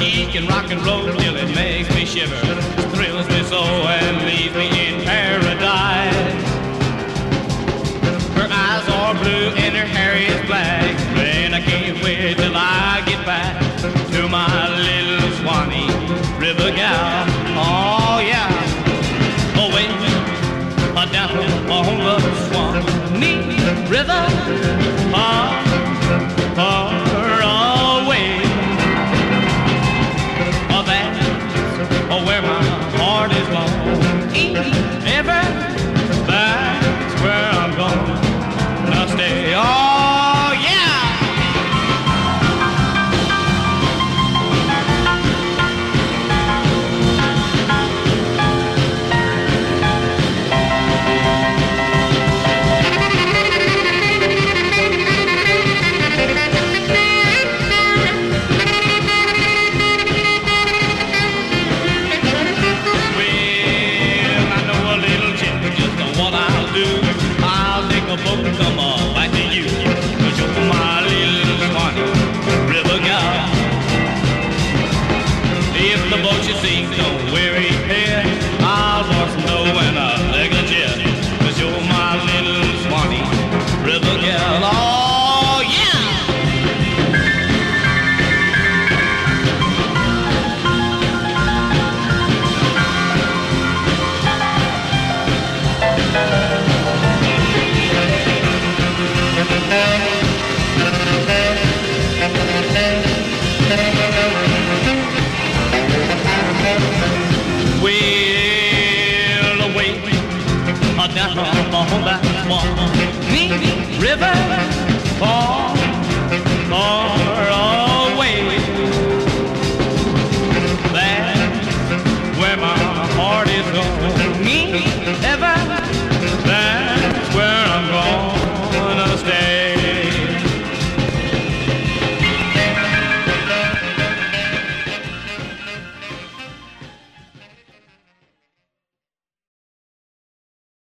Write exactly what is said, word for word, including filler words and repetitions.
She can rock and roll till it makes me shiver, thrills me so and leaves me in paradise. Her eyes are blue and her hair is black, and I can't wait till I get back to my little Swanee River gal. Oh yeah, away down on the Swanee River, far, far away. Oh, that's where my heart is long. Ever, that's where I'm going. Now stay. Oh yeah. Come on, back to you, 'cause you're my little Swanee River gal. If the boat you sing don't weary head, I'll walk snow and I'll leg a jet, 'cause you're my little Swanee River gal. Oh yeah. Well, away down on that Swanee River, far, far